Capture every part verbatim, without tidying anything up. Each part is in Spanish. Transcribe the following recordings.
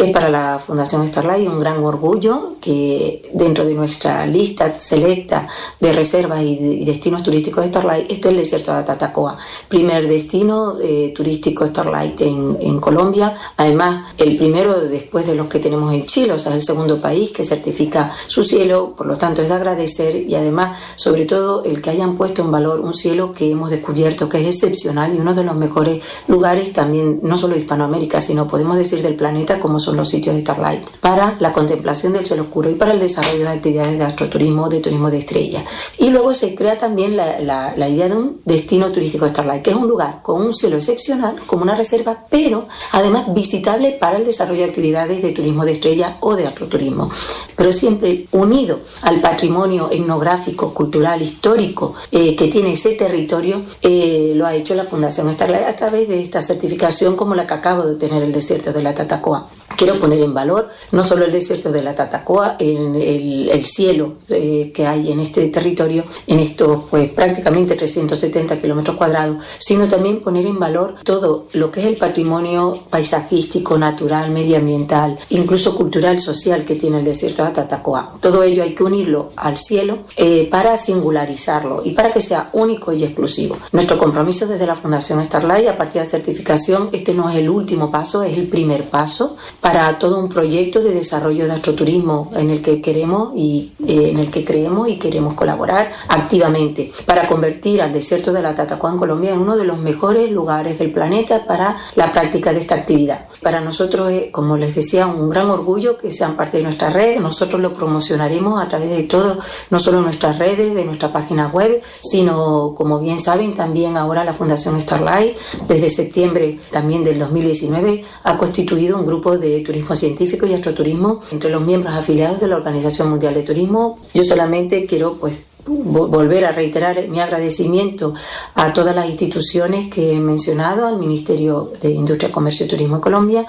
Es para la Fundación Starlight un gran orgullo que dentro de nuestra lista selecta de reservas y, de, y destinos turísticos de Starlight esté el desierto de Tatacoa, primer destino eh, turístico Starlight en, en Colombia, además el primero después de los que tenemos en Chile, o sea, es el segundo país que certifica su cielo, por lo tanto es de agradecer y además, sobre todo, el que hayan puesto en valor un cielo que hemos descubierto que es excepcional y uno de los mejores lugares también, no solo de Hispanoamérica, sino podemos decir del planeta, como son los sitios de Starlight, para la contemplación del cielo oscuro y para el desarrollo de actividades de astroturismo, de turismo de estrellas. Y luego se crea también la, la, la idea de un destino turístico de Starlight, que es un lugar con un cielo excepcional, como una reserva, pero además visitable para el desarrollo de actividades de turismo de estrellas o de astroturismo, pero siempre unido al patrimonio etnográfico, cultural, histórico eh, que tiene ese territorio. Eh, lo ha hecho la Fundación Starlight a través de esta certificación como la que acabo de tener el desierto de la Tatacoa. Quiero poner en valor no solo el desierto de la Tatacoa, el, el, el cielo eh, que hay en este territorio, en estos pues prácticamente trescientos setenta kilómetros cuadrados, sino también poner en valor todo lo que es el patrimonio paisajístico, natural, medioambiental, incluso cultural, social que tiene el desierto de Tatacoa. Todo ello hay que unirlo al cielo eh, para singularizarlo y para que sea único y exclusivo. Nuestro compromiso desde la Fundación Starlight, a partir de la certificación, este no es el último paso, es el primer paso para todo un proyecto de desarrollo de astroturismo en el que queremos y eh, en el que creemos y queremos colaborar activamente para convertir al desierto de la Tatacoa en Colombia en uno de los mejores lugares del planeta para la práctica de esta actividad. Para nosotros es, como les decía, un gran orgullo que sean parte de nuestra red. Nosotros lo promocionaremos a través de todo, no solo nuestras redes, de nuestra página web, sino, como bien saben, también ahora la Fundación Starlight, desde septiembre también del dos mil diecinueve, ha constituido un grupo de turismo científico y astroturismo entre los miembros afiliados de la Organización Mundial de Turismo. Yo solamente quiero, pues, volver a reiterar mi agradecimiento a todas las instituciones que he mencionado, al Ministerio de Industria, Comercio y Turismo de Colombia,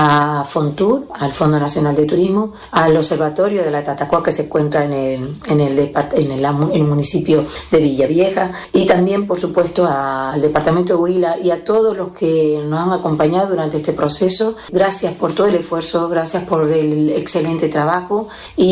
a Fontur, al Fondo Nacional de Turismo, al Observatorio de la Tatacoa que se encuentra en el, en el, en el, en el municipio de Villavieja, y también, por supuesto, al Departamento de Huila y a todos los que nos han acompañado durante este proceso. Gracias por todo el esfuerzo, gracias por el excelente trabajo,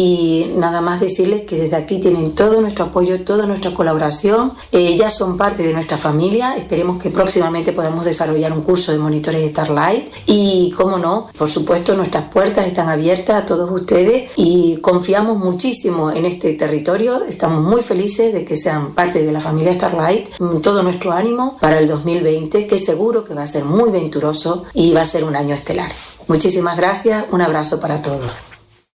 y nada más decirles que desde aquí tienen todo nuestro apoyo, toda nuestra colaboración. Eh, ya son parte de nuestra familia. Esperemos que próximamente podamos desarrollar un curso de monitores Starlight y, como no, por supuesto, nuestras puertas están abiertas a todos ustedes y confiamos muchísimo en este territorio. Estamos muy felices de que sean parte de la familia Starlight. Todo nuestro ánimo para el dos mil veinte, que seguro que va a ser muy venturoso y va a ser un año estelar. Muchísimas gracias, un abrazo para todos.